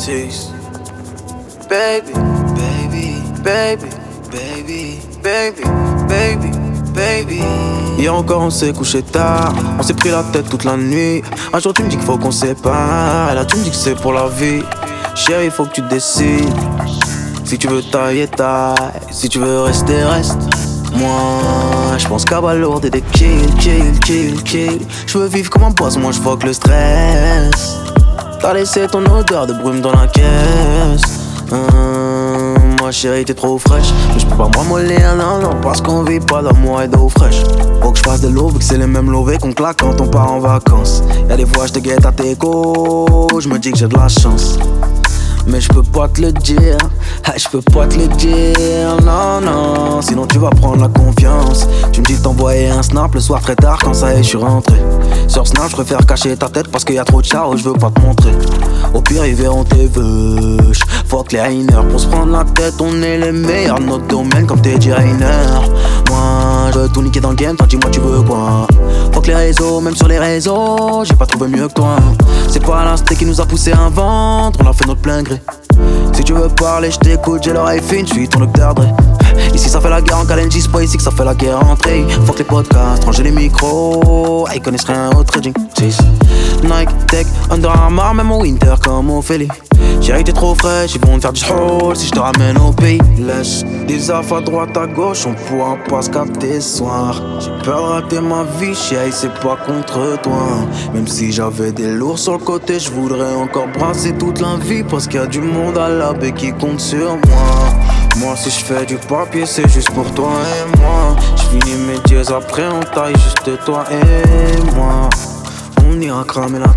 Jeez. Baby, baby, baby, baby, baby, baby, baby. Hier encore on s'est couché tard, on s'est pris la tête toute la nuit. Un jour tu me dis qu'il faut qu'on sépare, et là tu me dis que c'est pour la vie. Chérie, faut que tu décides. Si tu veux tailler, taille. Si tu veux rester, reste. Moi, j'pense qu'à balourder des kills. J'veux vivre comme un boss, moi j'fuck le stress. T'as laissé ton odeur de brume dans la caisse. Moi chérie t'es trop fraîche, mais j'peux pas me ramollir, non, parce qu'on vit pas d'amour et d'eau fraîche. Faut que j'fasse de l'eau vu que c'est les mêmes lovés qu'on claque quand on part en vacances. Y'a des fois j'te guette à tes côtes, j'me dis que j'ai de la chance. Mais j'peux pas te le dire, j'peux pas te le dire, non, sinon tu vas prendre la confiance. Tu me dis de t'envoyer un snap le soir très tard quand ça y est je suis rentré. Sur Snap j'préfère cacher ta tête parce qu'il y a trop de chao, j'veux pas te montrer. Au pire ils verront tes veuches. Fuck les hainers, pour se prendre la tête on est les meilleurs de notre domaine comme Teddy Rainer. Moi j'veux tout niquer dans le game, toi dis-moi tu veux quoi. Fuck les réseaux, même sur les réseaux, j'ai pas trouvé mieux que toi. C'est pas l'instinct qui nous a poussé à vendre, on a fait notre plein gré. Si tu veux parler, je t'écoute, j'ai l'oreille fine, je suis ton docteur Dre. Ici ça fait la guerre en Kalenji, c'est pas ici que ça fait la guerre en trade. Fuck les podcasts, ranger les micros, ils connaissent rien au trading. Nike, Tech, Under Armour, même au Winter comme Ophélie. Chérie t'es trop fraîche, ils vont te faire du haul si je te ramène au pays. Laisse des affres à droite à gauche, on pourra pas se capter ce soir. J'ai peur de rater ma vie, chérie c'est pas contre toi. Même si j'avais des lourds sur le côté, je voudrais encore brasser toute la vie. Parce qu'il y a du monde à la baie qui compte sur moi. Moi si je fais du papier c'est juste pour toi et moi. Je finis mes dièses après on taille juste toi et moi. On ira cramer la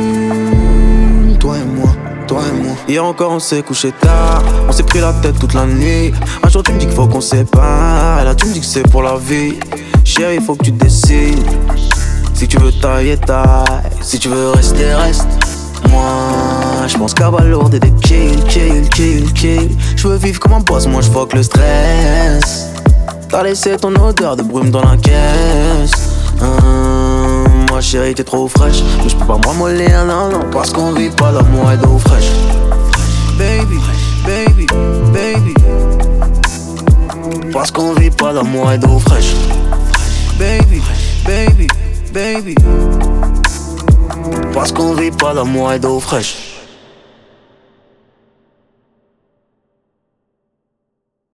thune, toi et moi. Hier encore on s'est couché tard, on s'est pris la tête toute la nuit. Un jour tu me dis qu'il faut qu'on sépare, et là tu me dis que c'est pour la vie. Chérie faut que tu décides. Si tu veux tailler, taille. Si tu veux rester, reste. Moi j'pense qu'à balourder des kills. J'veux vivre comme un boss, moi j'fuck le stress. T'as laissé ton odeur de brume dans la caisse. Moi chérie t'es trop fraîche, mais j'peux pas me ramollir, non, parce qu'on vit pas d'amour et d'eau fraîche. Baby, baby, baby. Parce qu'on vit pas d'amour et d'eau fraîche. Baby, baby, baby. Parce qu'on vit pas d'amour et d'eau fraîche.